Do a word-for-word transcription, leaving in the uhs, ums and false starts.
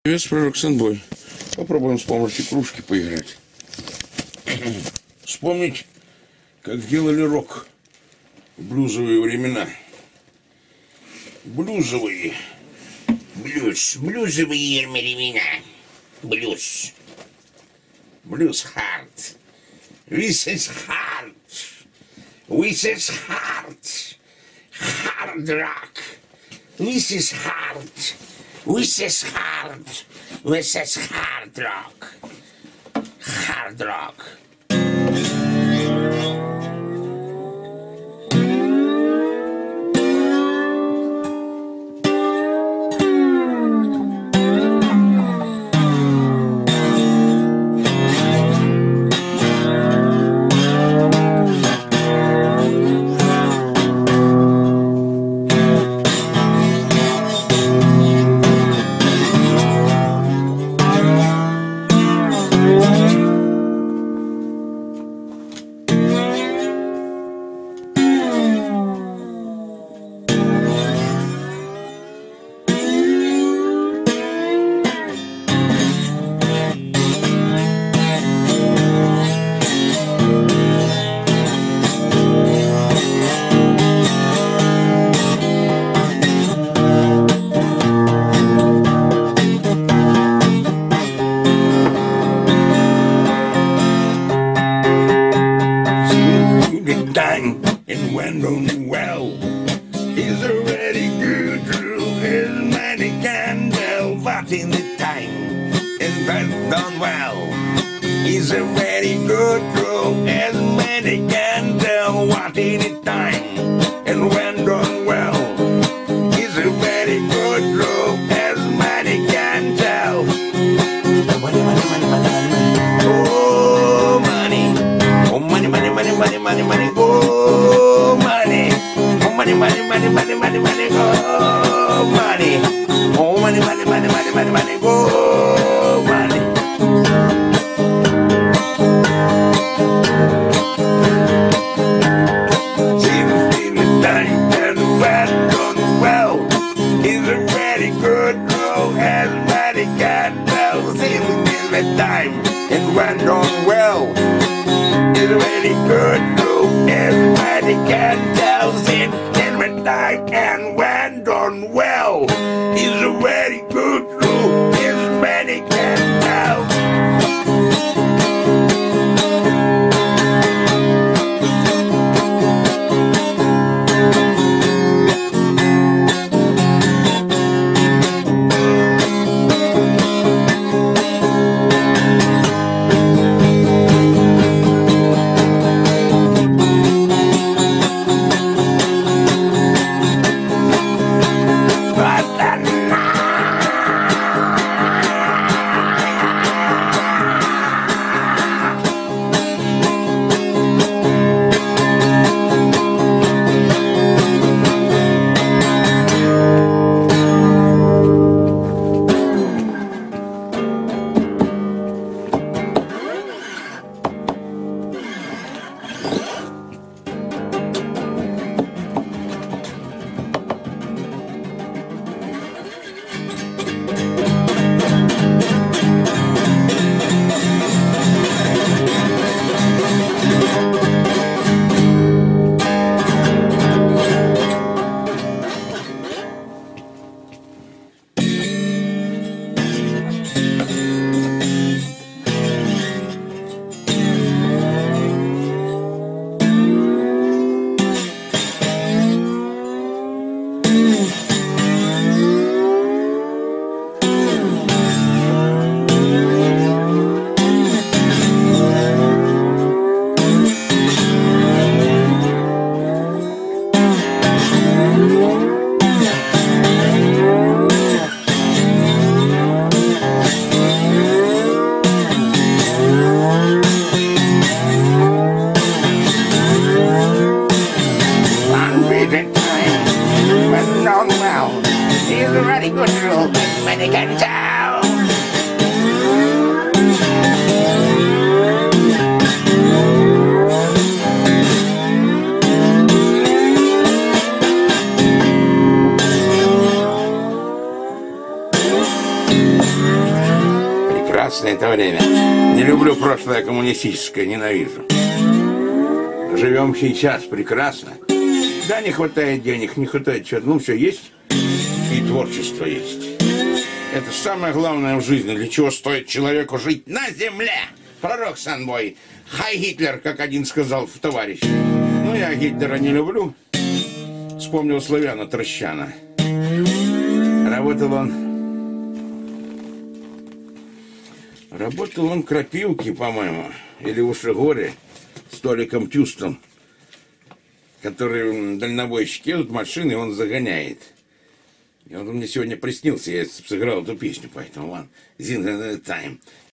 Привет, пророк Сэнбой. Попробуем с помощью кружки поиграть. Вспомнить, как делали рок в блюзовые времена. Блюзовые. Блюз. Блюзовые времена. Блюз. Блюз hard. This is hard. This is hard. Hard rock. This is hard. This is hard. This is hard rock. Hard rock. Time and went on well. He's already good through his many candle, but in the time and went on well. He's already good through his many candle, what in the time and went on well. He's already good through his many candle. Money, money, money, money, money. Oh, money. Oh, money, money, money, money, money, money. Oh, money. Oh, money, money, money, money, money, money. Oh, money. Oh, money, money, money, money, money, money. Oh, money. Seems in the time and went on well. He's already good through as many candles. Seems in the time and went on well. He's already good through as many candles. In the time and went on well. He's already good through as many candles. прекрасно это время. Не люблю прошлое коммунистическое, ненавижу. Живем сейчас прекрасно. Да, не хватает денег, не хватает чего-то. Ну, все есть, и творчество есть. Это самое главное в жизни, для чего стоит человеку жить на земле. Пророк Санбой. Хай Гитлер, как один сказал товарищ. Ну, я Гитлера не люблю. Вспомнил Славяна Трощана. Работал он... Работал он в Крапивке, по-моему, или в Ушегоре, с Толиком Тюстом, который дальнобойщик едут машины, и он загоняет. И он мне сегодня приснился, я сыграл эту песню, поэтому one, Zin Time.